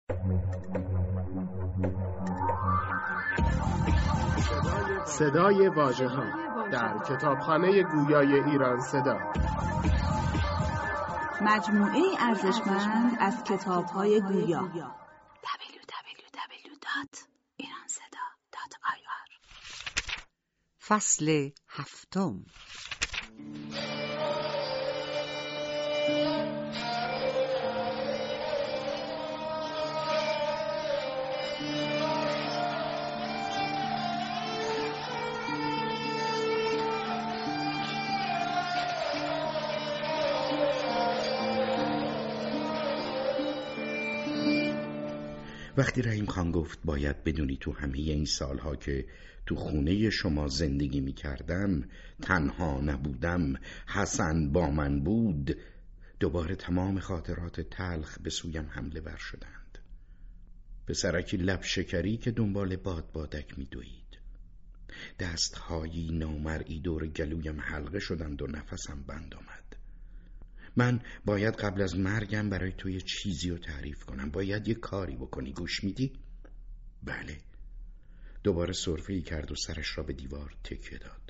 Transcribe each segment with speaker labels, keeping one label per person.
Speaker 1: صدای واژه‌ها در کتابخانه گویای ایران صدا،
Speaker 2: مجموعه ارزشمند از کتاب‌های گویا. www.iranseda.ir.
Speaker 3: فصل 7.
Speaker 4: وقتی رحیم خان گفت باید بدونی تو همه این سالها که تو خونه شما زندگی می کردم تنها نبودم، حسن با من بود، دوباره تمام خاطرات تلخ به سویم حمله ور شدند. پسرکی لب شکری که دنبال بادبادک می دوید. دستهایی نامرئی دور گلویم حلقه شدند و نفسم بند آمد. من باید قبل از مرگم برای تو یه چیزی رو تعریف کنم. باید یه کاری بکنی. گوش میدی؟ بله. دوباره سرفه‌ای کرد و سرش را به دیوار تکیه داد.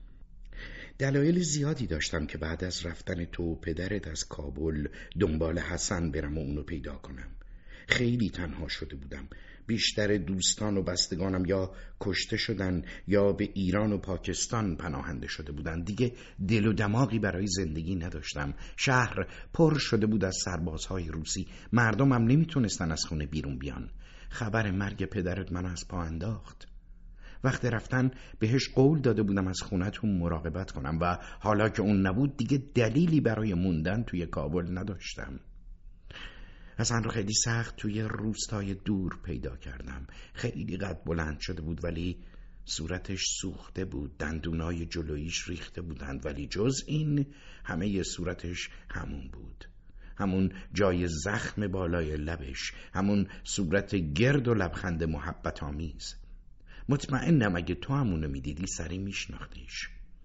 Speaker 4: دلایل زیادی داشتم که بعد از رفتن تو و پدرت از کابل دنبال حسن برم و اونو پیدا کنم. خیلی تنها شده بودم. بیشتر دوستان و بستگانم یا کشته شدن یا به ایران و پاکستان پناهنده شده بودن. دیگه دل و دماغی برای زندگی نداشتم. شهر پر شده بود از سربازهای روسی. مردمم نمیتونستن از خونه بیرون بیان. خبر مرگ پدرت منو از پا انداخت. وقت رفتن بهش قول داده بودم از خونتون مراقبت کنم و حالا که اون نبود دیگه دلیلی برای موندن توی کابل نداشتم. حسن رو خیلی سخت توی روستای دور پیدا کردم. خیلی قد بلند شده بود ولی صورتش سوخته بود. دندونای جلویش ریخته بودند ولی جز این همه صورتش همون بود. همون جای زخم بالای لبش، همون صورت گرد و لبخند محبت آمیز. مطمئنم اگه تو همونو میدیدی سری میشناختیش.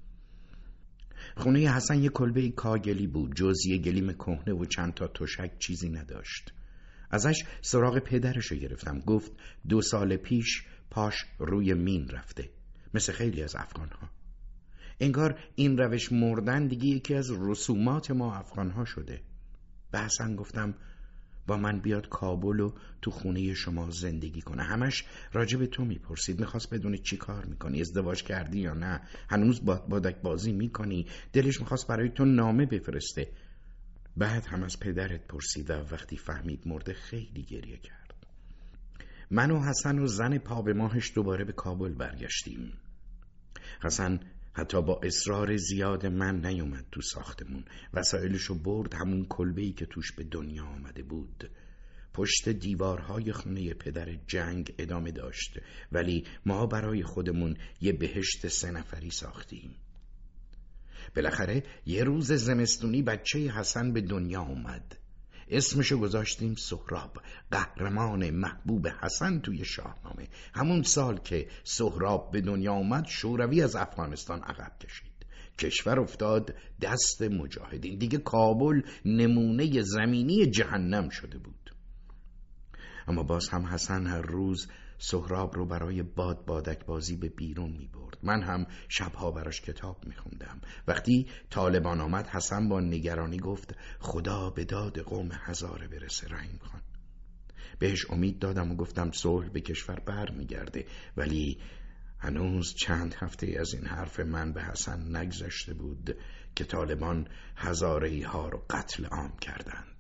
Speaker 4: خونه حسن یه کلبه کاگلی بود. جز یه گلیم کهنه و چند تا تشک چیزی نداشت. ازش سراغ پدرشو گرفتم. گفت 2 سال پیش پاش روی مین رفته، مثل خیلی از افغانها. انگار این روش مردن دیگه یکی از رسومات ما افغانها شده. به حسن گفتم با من بیاد کابل و تو خونه شما زندگی کنه. همش راجع به تو میپرسید. میخواست بدونه چی کار میکنی، ازدواج کردی یا نه، هنوز بادک بازی میکنی. دلش میخواست برای تو نامه بفرسته. بعد هم از پدرت پرسید و وقتی فهمید مرده خیلی گریه کرد. من و حسن و زن پا به ماهش دوباره به کابل برگشتیم. حسن حتی با اصرار زیاد من نیومد تو ساختمون. وسایلشو برد همون کلبه‌ای که توش به دنیا آمده بود. پشت دیوارهای خونه پدر جنگ ادامه داشت ولی ما برای خودمون یه بهشت 3 نفری ساختیم. بالاخره یه روز زمستونی بچه حسن به دنیا اومد. اسمشو گذاشتیم سهراب، قهرمان محبوب حسن توی شاهنامه. همون سال که سهراب به دنیا اومد شوروی از افغانستان عقب کشید. کشور افتاد دست مجاهدین. دیگه کابل نمونه زمینی جهنم شده بود. اما باز هم حسن هر روز سهراب رو برای بادک بازی به بیرون می برد. من هم شبها براش کتاب می خوندم. وقتی طالبان آمد حسن با نگرانی گفت خدا به داد قوم هزاره برسه رحیم خان. بهش امید دادم و گفتم صلح به کشور بر می گرده. ولی هنوز چند هفته از این حرف من به حسن نگذشته بود که طالبان هزاره‌ای ها رو قتل عام کردند.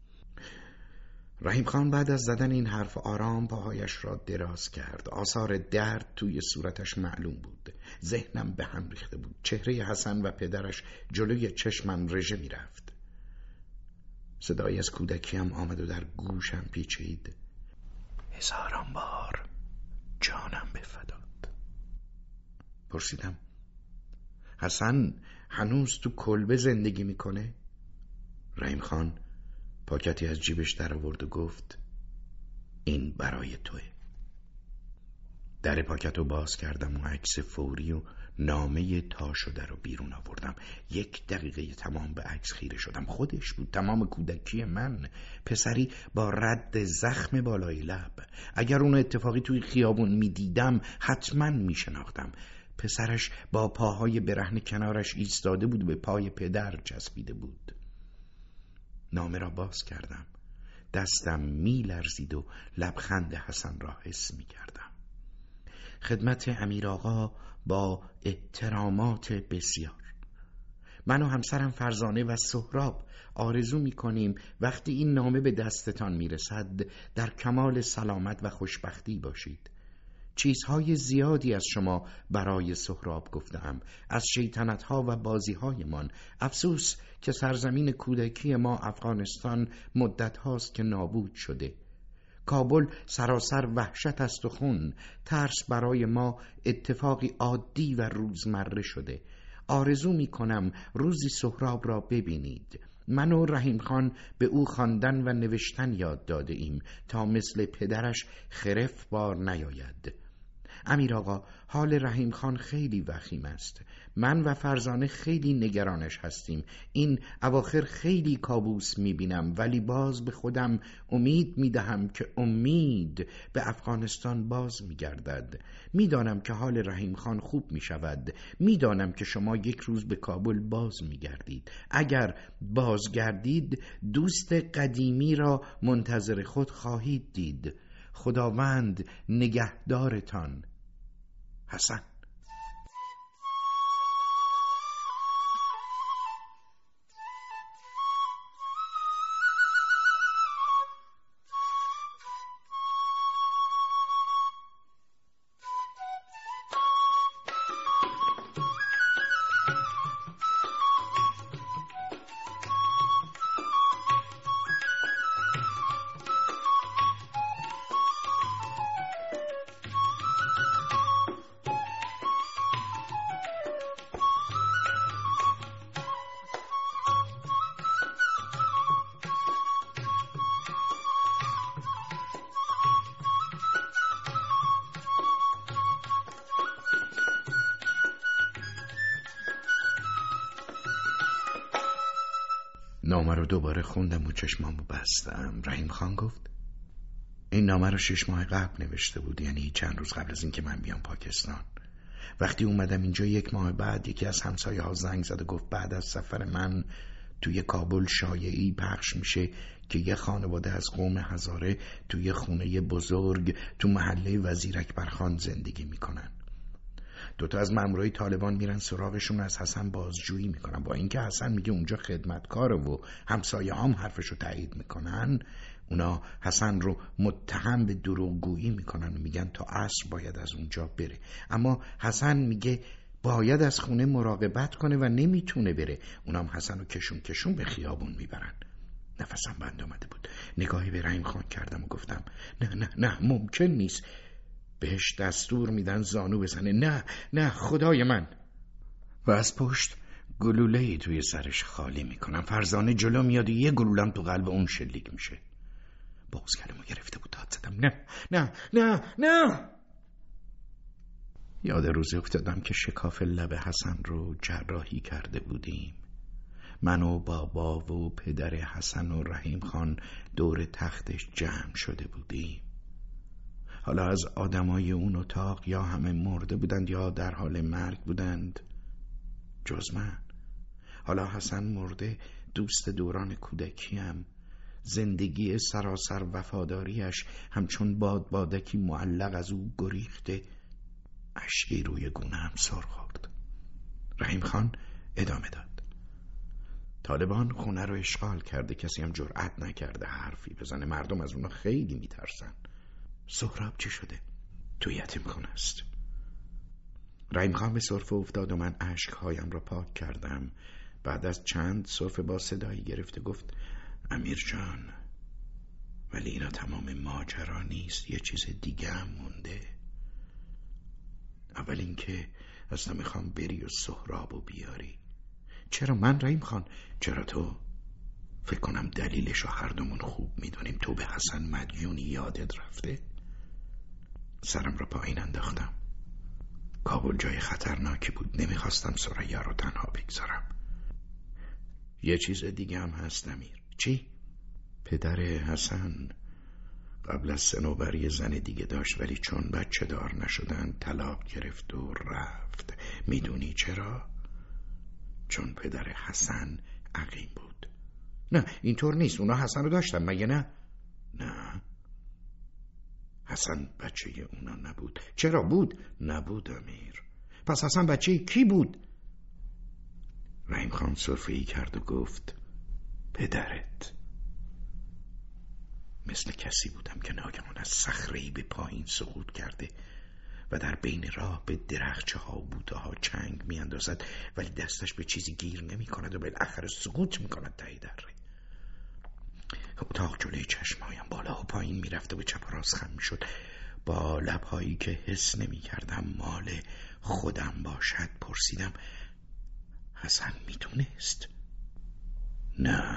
Speaker 4: رحیم خان بعد از زدن این حرف آرام پاهایش را دراز کرد. آثار درد توی صورتش معلوم بود. ذهنم به هم ریخته بود. چهره حسن و پدرش جلوی چشمم رژه می رفت. صدایی از کودکیم آمد و در گوشم پیچید. 1000 بار جانم بفداد. پرسیدم حسن هنوز تو کلبه زندگی میکنه؟ رحیم خان پاکتی از جیبش در آورد و گفت این برای توه. در پاکت رو باز کردم و عکس فوری و نامه تا شده رو بیرون آوردم. 1 دقیقه تمام به عکس خیره شدم. خودش بود، تمام کودکی من. پسری با رد زخم بالای لب. اگر اون اتفاقی توی خیابون می دیدم حتما می شناختم. پسرش با پاهای برهنه کنارش ایستاده بود و به پای پدر چسبیده بود. نامه را باز کردم. دستم می لرزید و لبخند حسن را حس می کردم. خدمت امیر آقا با احترامات بسیار. من و همسرم فرزانه و سهراب آرزو می کنیم وقتی این نامه به دستتان می رسد در کمال سلامت و خوشبختی باشید. چیزهای زیادی از شما برای سهراب گفتم، از شیطنت‌ها و بازی‌هایمان. افسوس که سرزمین کودکی ما افغانستان مدت هاست که نابود شده. کابل سراسر وحشت است و خون. ترس برای ما اتفاقی عادی و روزمره شده. آرزو می کنم روزی سهراب را ببینید. من و رحیم خان به او خواندن و نوشتن یاد داده ایم تا مثل پدرش خرف بار نیاید. امیر آقا، حال رحیم خان خیلی وخیم است. من و فرزانه خیلی نگرانش هستیم. این اواخر خیلی کابوس میبینم، ولی باز به خودم امید میدهم که امید به افغانستان باز میگردد. میدانم که حال رحیم خان خوب میشود. میدانم که شما یک روز به کابل باز میگردید. اگر بازگردید دوست قدیمی را منتظر خود خواهید دید. خداوند نگهدارتان. حسن. نامه رو دوباره خوندم و چشمامو بستم. رحیم خان گفت این نامه رو 6 ماه قبل نوشته بود، یعنی چند روز قبل از این که من بیام پاکستان. وقتی اومدم اینجا 1 ماه بعد یکی از همسایه ها زنگ زد و گفت بعد از سفر من توی کابل شایعی پخش میشه که یه خانواده از قوم هزاره توی خونه بزرگ تو محله وزیر اکبرخان زندگی میکنن. 2 از مامورای طالبان میرن سراغشون، از حسن بازجویی میکنن. با اینکه حسن میگه اونجا خدمتکاره و همسایه هم حرفشو تایید میکنن، اونا حسن رو متهم به دروغگویی میکنن و میگن تا عصر باید از اونجا بره. اما حسن میگه باید از خونه مراقبت کنه و نمیتونه بره. اونام حسن رو کشون به خیابون میبرن. نفسم بند اومده بود. نگاهی به رحیم خان کردم و گفتم نه ممکن نیست. بهش دستور میدن زانو بزنه. نه خدای من. و از پشت گلوله‌ای توی سرش خالی میکنم. فرزانه جلو میاد و یه گلولم تو قلب اون شلیک میشه. بازگلمو گرفته بود. داد زدم نه. یاد روزی افتادم که شکاف لب حسن رو جراحی کرده بودیم. من و بابا و پدر حسن و رحیم خان دور تختش جمع شده بودیم. حالا از آدمای اون اتاق یا همه مرده بودند یا در حال مرگ بودند جز من. حالا حسن مرده، دوست دوران کودکیم. زندگی سراسر وفاداریش همچون بادکی معلق از او گریخته. اشکی روی گونه‌ام سر خورد. رحیم خان ادامه داد. طالبان خونه رو اشغال کرده، کسی هم جرأت نکرده حرفی بزنه. مردم از اونا خیلی میترسن. سهراب چی شده؟ تو یتیم خونه است. رحیم خان به سرفه افتاد و من اشکهایم را پاک کردم. بعد از چند سرفه با صدایی گرفته گفت امیر جان، ولی اینا تمام ماجرا نیست، یه چیز دیگه هم مونده. اول اینکه اصلا میخوام بری و سهرابو بیاری. چرا من رحیم خان؟ چرا تو؟ فکر کنم دلیلشو هر دومون خوب میدونیم. تو به حسن مدیونی، یادت رفته؟ سرم را پایین انداختم. کابل جای خطرناکی بود. نمیخواستم ثریا رو تنها بگذارم. یه چیز دیگه هم هست امیر. چی؟ پدر حسن قبل از صنوبر یه زن دیگه داشت، ولی چون بچه دار نشدن طلاق گرفت و رفت. میدونی چرا؟ چون پدر حسن عقیم بود. نه اینطور نیست. اونا حسن رو داشتن مگه نه؟ نه، حسن بچه اونا نبود. چرا بود؟ نبود امیر. پس حسن بچه کی بود؟ رحیم خان سرفه‌ای کرد و گفت پدرت. مثل کسی بودم که ناگهان از صخره‌ای به پایین سقوط کرده و در بین راه به درخچه ها و بوته ها چنگ می اندازد، ولی دستش به چیزی گیر نمی کند و بالاخره سقوط می کند ته دره. اتاق جلوی چشمهایم بالا و پایین می رفته و چپ و راست خم می شد. با لبهایی که حس نمی کردم مال خودم باشد پرسیدم حسن می دونست؟ نه.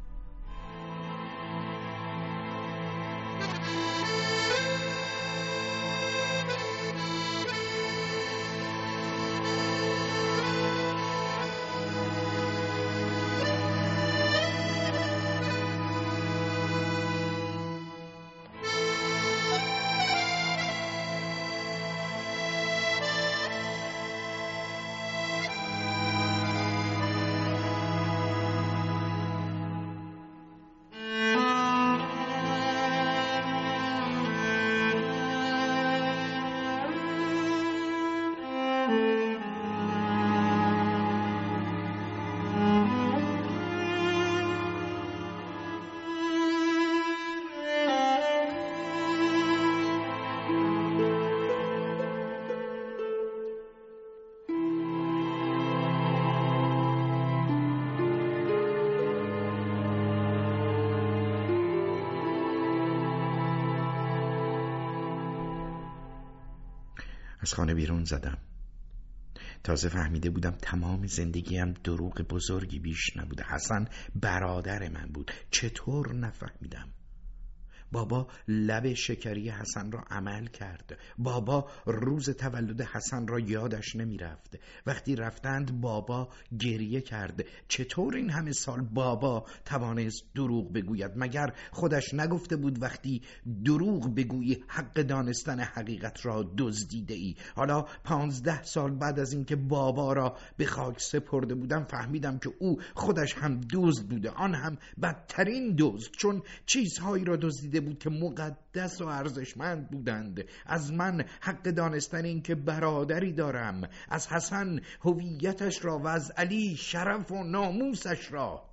Speaker 4: از خانه بیرون زدم. تازه فهمیده بودم تمام زندگیم دروغ بزرگی بیش نبوده. حسن برادر من بود. چطور نفهمیدم؟ بابا لب شکری حسن را عمل کرد. بابا روز تولد حسن را یادش نمی رفت. وقتی رفتند بابا گریه کرد. چطور این همه سال بابا توانست دروغ بگوید؟ مگر خودش نگفته بود وقتی دروغ بگویی حق دانستن حقیقت را دزدیده ای؟ حالا 15 سال بعد از اینکه بابا را به خاک سپرده بودم فهمیدم که او خودش هم دزد بوده، آن هم بدترین دزد، چون چیزهایی را دزدیده بود که مقدس و ارزشمند بودند. از من حق دانستن این که برادری دارم، از حسن هویتش را و از علی شرف و ناموسش را.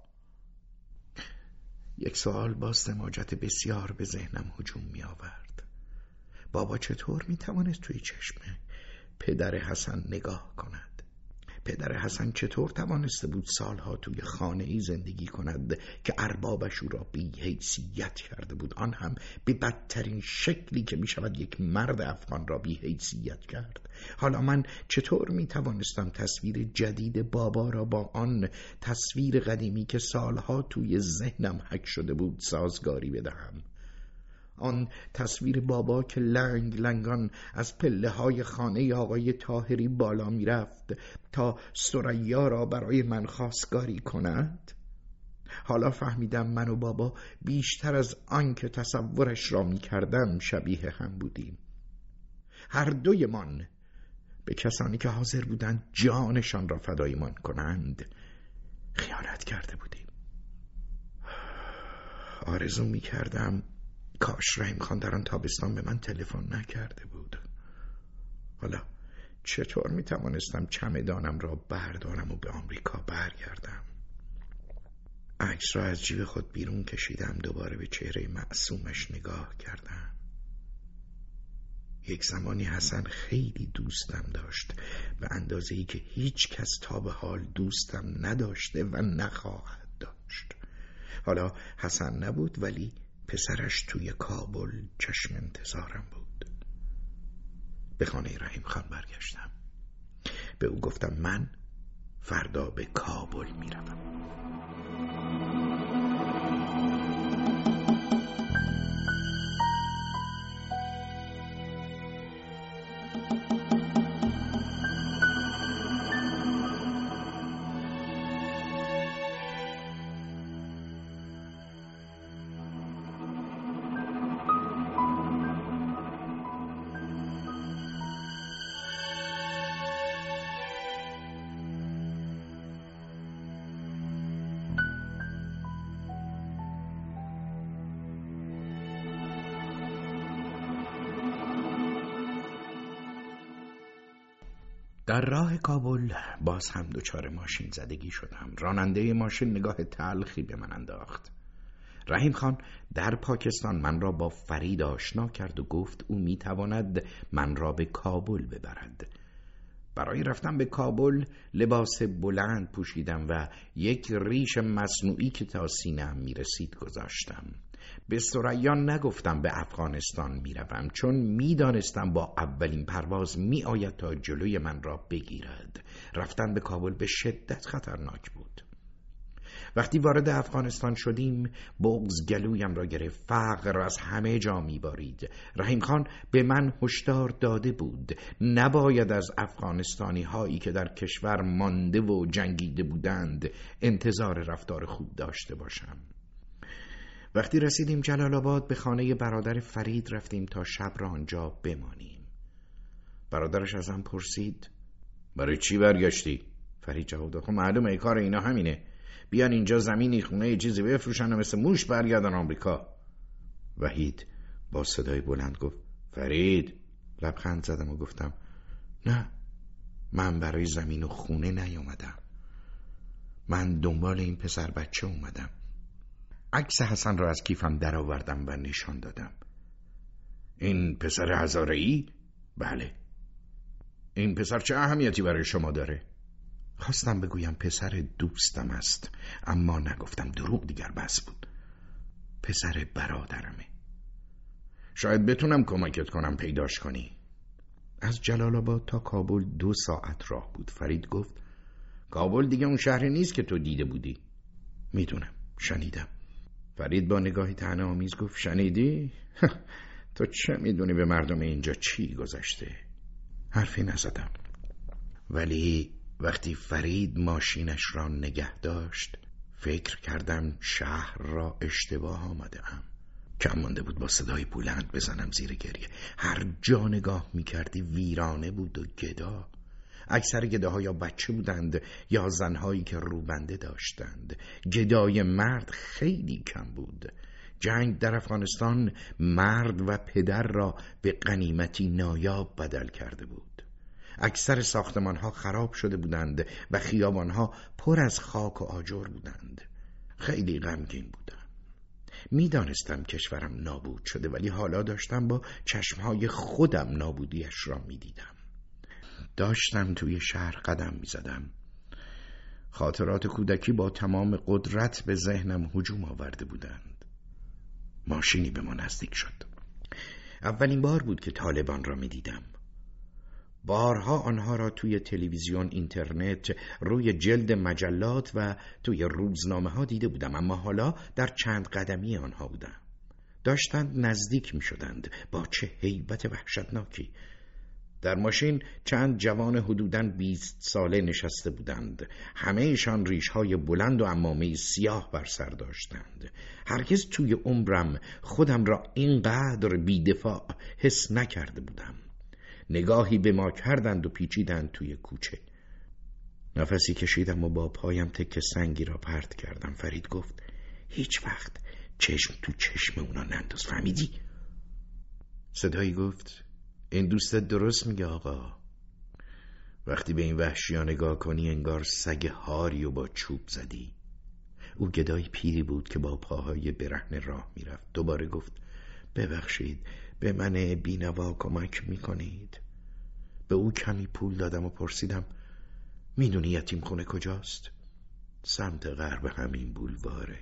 Speaker 4: یک سوال با سماجت بسیار به ذهنم هجوم می آورد. بابا چطور می توانست توی چشم پدر حسن نگاه کند؟ پدر حسن چطور توانسته بود سالها توی خانه‌ای زندگی کند که اربابش او را بی حیثیت کرده بود، آن هم به بدترین شکلی که می شود یک مرد افغان را بی حیثیت کرد؟ حالا من چطور می توانستم تصویر جدید بابا را با آن تصویر قدیمی که سالها توی ذهنم حک شده بود سازگاری بدهم؟ آن تصویر بابا که لنگ لنگان از پله های خانه آقای طاهری بالا می رفت تا ثریا را برای من خواستگاری کند. حالا فهمیدم من و بابا بیشتر از آن که تصورش را می کردم شبیه هم بودیم. هر دویمان به کسانی که حاضر بودند جانشان را فدایمان کنند خیانت کرده بودیم. آرزو می کردم کاش رحیم خان در آن تابستان به من تلفن نکرده بود. حالا چطور می توانستم چمدانم را بردارم و به آمریکا برگردم؟ عکس را از جیب خود بیرون کشیدم. دوباره به چهره معصومش نگاه کردم. یک زمانی حسن خیلی دوستم داشت، به اندازه‌ای که هیچ کس تا به حال دوستم نداشته و نخواهد داشت. حالا حسن نبود، ولی پسرش توی کابل چشم انتظارم بود. به خانه رحیم خان برگشتم. به او گفتم من فردا به کابل میروم. در راه کابل باز هم دچار ماشین زدگی شدم. راننده ماشین نگاه تلخی به من انداخت. رحیم خان در پاکستان من را با فرید آشنا کرد و گفت او میتواند من را به کابل ببرد. برای رفتن به کابل لباس بلند پوشیدم و یک ریش مصنوعی که تا سینه‌ام میرسید گذاشتم. به ثریا نگفتم به افغانستان میروم، چون میدانستم با اولین پرواز میآید تا جلوی من را بگیرد. رفتن به کابل به شدت خطرناک بود. وقتی وارد افغانستان شدیم بغض گلویم را گرفت. فقر از همه جا میبارید. رحیم خان به من هشدار داده بود نباید از افغانستانی هایی که در کشور مانده و جنگیده بودند انتظار رفتار خوب داشته باشم. وقتی رسیدیم جلال آباد به خانه برادر فرید رفتیم تا شب را آنجا بمانیم. برادرش ازم پرسید برای چی برگشتی؟ فرید جواب داد خب معلومه ای کار اینا همینه، بیان اینجا زمینی خونه چیزی بفروشن و مثل موش برگردن آمریکا. وحید با صدای بلند گفت فرید. لبخند زدم و گفتم نه، من برای زمین و خونه نیومدم، من دنبال این پسر بچه اومدم. عکس حسن را از کیفم در آوردم و نشان دادم. این پسر هزاره‌ای؟ بله. این پسر چه اهمیتی برای شما داره؟ خواستم بگویم پسر دوستم است، اما نگفتم، دروغ دیگر بس بود. پسر برادرمه. شاید بتونم کمکت کنم پیداش کنی. از جلال آباد تا کابل 2 ساعت راه بود. فرید گفت کابل دیگه اون شهری نیست که تو دیده بودی. میدونم، شنیدم. فرید با نگاهی طعنه‌آمیز گفت شنیدی؟ تو چه میدونی به مردم اینجا چی گذشته؟ حرفی نزدم. ولی وقتی فرید ماشینش را نگه داشت فکر کردم شهر را اشتباه آمده‌ام. کم مانده بود با صدای بلند بزنم زیر گریه. هر جا نگاه میکردی ویرانه بود و گدا. اکثر گداها یا بچه بودند یا زنهایی که روبنده داشتند. گدای مرد خیلی کم بود. جنگ در افغانستان مرد و پدر را به غنیمتی نایاب بدل کرده بود. اکثر ساختمانها خراب شده بودند و خیابانها پر از خاک و آجر بودند. خیلی غمگین بودم. میدانستم کشورم نابود شده، ولی حالا داشتم با چشمهای خودم نابودیش را میدیدم. داشتم توی شهر قدم میزدم. خاطرات کودکی با تمام قدرت به ذهنم هجوم آورده بودند. ماشینی به ما نزدیک شد. اولین بار بود که طالبان را میدیدم. بارها آنها را توی تلویزیون، اینترنت، روی جلد مجلات و توی روزنامه ها دیده بودم، اما حالا در چند قدمی آنها بودم. داشتند نزدیک می شدند با چه هیبت وحشتناکی. در ماشین چند جوان حدوداً 20 ساله نشسته بودند. همه ایشان ریش‌های بلند و عمامه سیاه بر سر داشتند. هرگز توی عمرم خودم را اینقدر بی‌دفاع حس نکرده بودم. نگاهی به ما کردند و پیچیدند توی کوچه. نفسی کشیدم و با پایم تکه سنگی را پرت کردم. فرید گفت هیچ وقت چشم تو چشم اونا ننداز، فهمیدی؟ صدایی گفت این دوستت درست میگه آقا. وقتی به این وحشی‌ها نگاه کنی انگار سگ هاری و با چوب زدی. او گدای پیری بود که با پاهای برهنه راه میرفت. دوباره گفت ببخشید، به من بینوا کمک میکنید؟ به او کمی پول دادم و پرسیدم میدونی یتیم خونه کجاست؟ سمت غرب همین بولواره.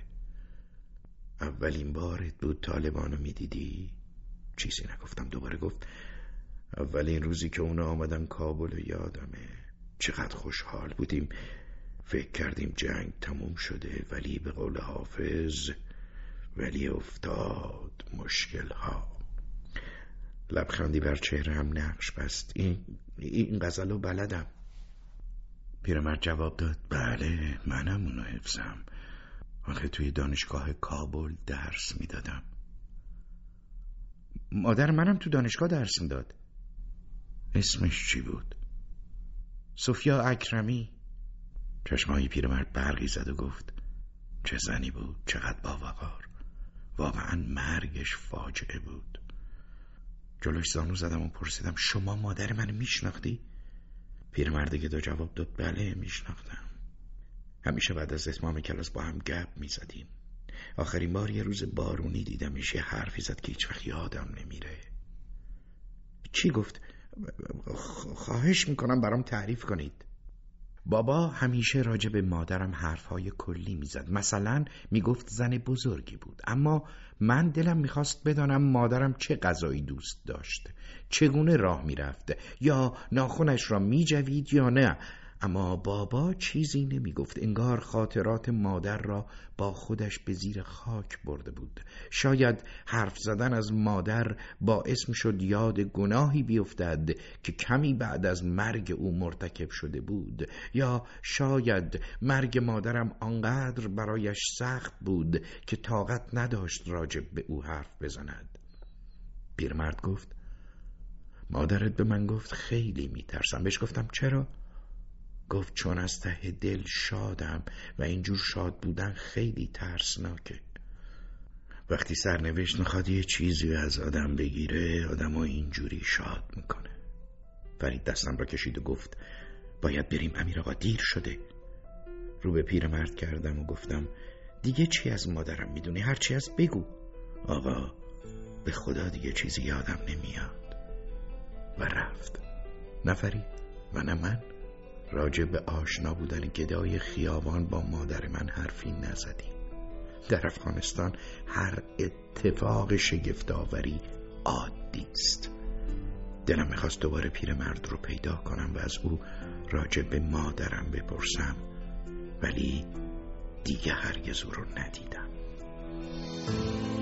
Speaker 4: اولین بارت بود طالبانو میدیدی؟ چیزی نگفتم. دوباره گفت اولین روزی که اونا آمدن کابل یادمه. چقدر خوشحال بودیم. فکر کردیم جنگ تموم شده، ولی به قول حافظ ولی افتاد مشکل ها. لبخندی بر چهره هم نقش بست. این غزل رو بلدم. پیرمرد جواب داد بله منم اونو حفظم. آخه توی دانشگاه کابل درس میدادم. مادر منم تو دانشگاه درس میداد. اسمش چی بود؟ سوفیا اکرمی. چشمای پیرمرد برقی زد و گفت چه زنی بود، چقدر باوقار. واقعا مرگش فاجعه بود. جلوش زانو زدم و پرسیدم شما مادر من میشناختی؟ پیرمرد گدا جواب داد بله میشناختم. همیشه بعد از اتمام کلاس با هم گپ میزدیم. آخرین بار یه روز بارونی دیدمش. یه حرفی زد که هیچ وقت یادم نمیره. چی گفت؟ خواهش میکنم برام تعریف کنید. بابا همیشه راجع به مادرم حرفهای کلی میزد. مثلا میگفت زن بزرگی بود، اما من دلم میخواست بدانم مادرم چه غذایی دوست داشت، چگونه راه میرفت، یا ناخنش را میجوید یا نه. اما بابا چیزی نمیگفت. انگار خاطرات مادر را با خودش به زیر خاک برده بود. شاید حرف زدن از مادر باعث میشد یاد گناهی بیفتد که کمی بعد از مرگ او مرتکب شده بود، یا شاید مرگ مادرم آنقدر برایش سخت بود که طاقت نداشت راجب به او حرف بزند. پیرمرد گفت مادرت به من گفت خیلی میترسم. بهش گفتم چرا؟ گفت چون از ته دل شادم و اینجور شاد بودن خیلی ترسناکه. وقتی سرنوشت میخواد یه چیزی از آدم بگیره، آدمو اینجوری شاد میکنه. فرید دستم را کشید و گفت باید بریم امیر آقا، دیر شده. رو به پیرمرد کردم و گفتم دیگه چی از مادرم میدونی؟ هر چی از بگو. آقا به خدا دیگه چیزی یادم نمیاد. و رفت. نه فرید و نه من راجع به آشنا بودن گدای خیابان با مادر من حرفی نزدیم. در افغانستان هر اتفاق شگفت‌آوری عادی است. دلم میخواست دوباره پیرمرد رو پیدا کنم و از او راجع به مادرم بپرسم، ولی دیگه هرگز او رو ندیدم.